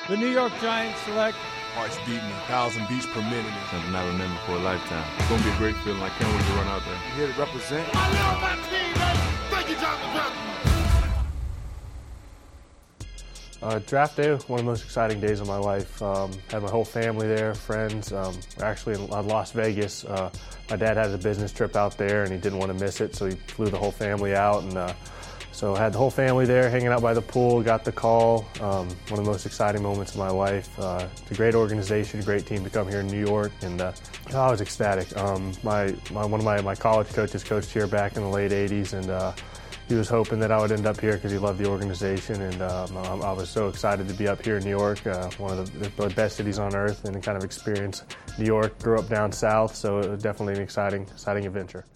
The New York Giants select hearts beating 1,000 beats per minute. Something I remember for a lifetime. It's going to be a great feeling. I can't wait to run out there. Here to represent. I love my team, man. Thank you, Jonathan Brown. Draft day, one of the most exciting days of my life. Had my whole family there, friends. Actually in Las Vegas. My dad had a business trip out there and he didn't want to miss it, so he flew the whole family out. And so had the whole family there hanging out by the pool, got the call. One of the most exciting moments of my life. It's a great organization, a great team to come here in New York, and I was ecstatic. One of my college coaches coached here back in the late 80s, and he was hoping that I would end up here because he loved the organization, and I was so excited to be up here in New York, one of the best cities on earth, and kind of experience New York. Grew up down south, so it was definitely an exciting adventure.